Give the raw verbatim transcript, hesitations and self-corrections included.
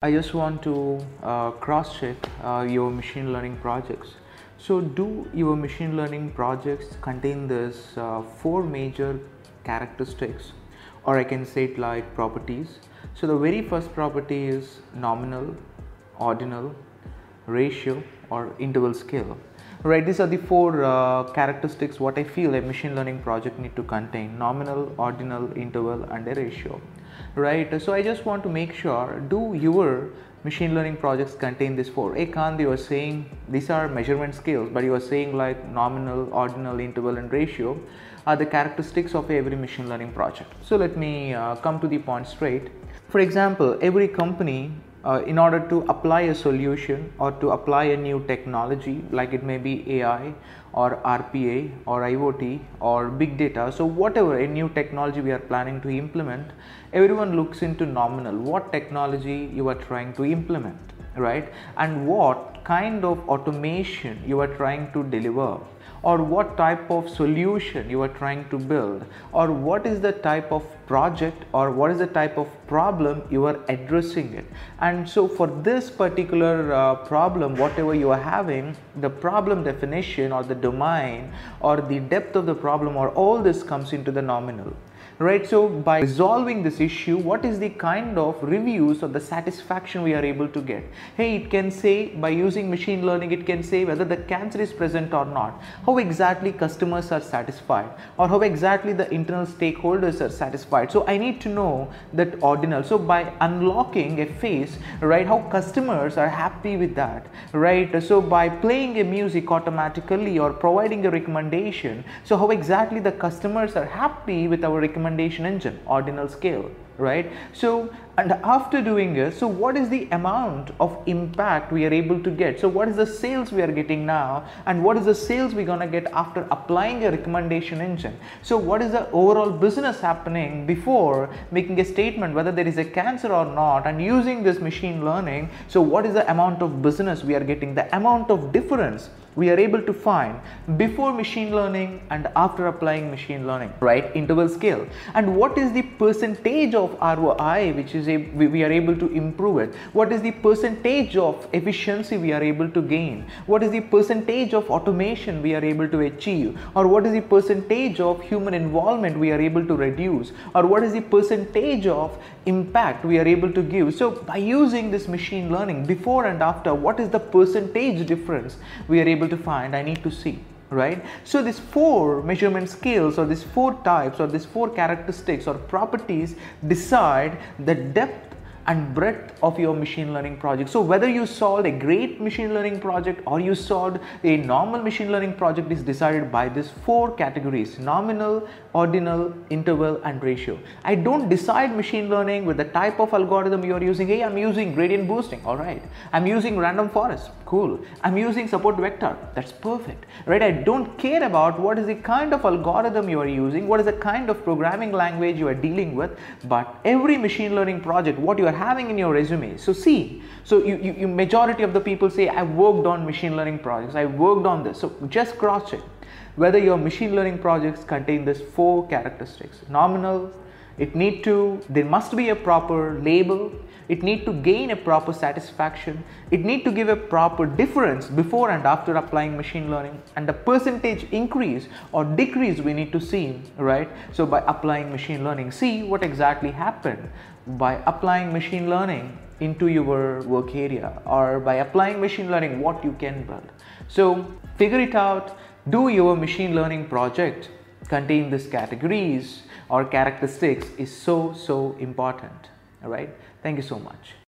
I just want to uh, cross check uh, your machine learning projects. So do your machine learning projects contain this uh, four major characteristics, or I can say it like properties. So the very first property is nominal, ordinal, ratio or interval scale. Right, these are the four uh, characteristics what I feel a machine learning project need to contain: nominal, ordinal, interval and a ratio. Right, so I just want to make sure, do your machine learning projects contain these four? Hey Kant, you are saying these are measurement scales, but you are saying like nominal, ordinal, interval and ratio are the characteristics of every machine learning project. So let me uh, come to the point straight. For example, every company Uh, in order to apply a solution or to apply a new technology, like it may be A I or R P A or I O T or big data, so whatever a new technology we are planning to implement, everyone looks into nominal, what technology you are trying to implement, right? And what kind of automation you are trying to deliver, or what type of solution you are trying to build, or what is the type of project or what is the type of problem you are addressing it. And so for this particular uh, problem, whatever you are having, the problem definition or the domain or the depth of the problem or all this comes into the nominal. Right, so by resolving this issue, what is the kind of reviews or the satisfaction we are able to get? Hey, it can say, by using machine learning, it can say whether the cancer is present or not, how exactly customers are satisfied, or how exactly the internal stakeholders are satisfied. So I need to know that ordinal. So by unlocking a phase, right, how customers are happy with that, right? So by playing a music automatically or providing a recommendation, so how exactly the customers are happy with our recommendation recommendation engine, ordinal scale, right? So, and after doing this, so what is the amount of impact we are able to get? So what is the sales we are getting now, and what is the sales we're gonna get after applying a recommendation engine? So what is the overall business happening before making a statement whether there is a cancer or not, and using this machine learning, so what is the amount of business we are getting, the amount of difference we are able to find before machine learning and after applying machine learning, right? Interval scale. And what is the percentage of R O I which is a, we, we are able to improve it? What is the percentage of efficiency we are able to gain? What is the percentage of automation we are able to achieve? Or what is the percentage of human involvement we are able to reduce? Or what is the percentage of impact we are able to give? So by using this machine learning before and after, what is the percentage difference we are able to find? I need to see, right? So these four measurement scales or these four types or these four characteristics or properties decide the depth and breadth of your machine learning project. So whether you solved a great machine learning project or you solved a normal machine learning project is decided by these four categories: nominal, ordinal, interval and ratio. I don't decide machine learning with the type of algorithm you are using. Hey, I'm using gradient boosting, all right. I'm using random forest, cool. I'm using support vector, that's perfect, right? I don't care about what is the kind of algorithm you are using, what is the kind of programming language you are dealing with, but every machine learning project, what you are having in your resume. So see, so you, you, you majority of the people say, I worked on machine learning projects, I worked on this. So just cross check whether your machine learning projects contain these four characteristics: nominal, it need to, there must be a proper label, it need to gain a proper satisfaction, it need to give a proper difference before and after applying machine learning, and the percentage increase or decrease we need to see, right? So by applying machine learning, see what exactly happened by applying machine learning into your work area, or by applying machine learning what you can build. So figure it out. Do your machine learning project contain these categories or characteristics is so so important. All right, thank you so much.